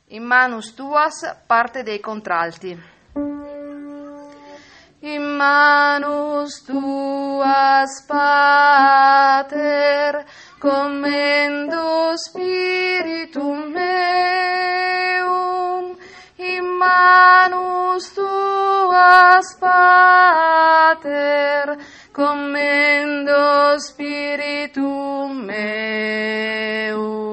In manus tuas, parte dei contralti. In manus tuas, Pater, commendo spiritum meum. In manus tuas, Pater, commendo spiritum meum.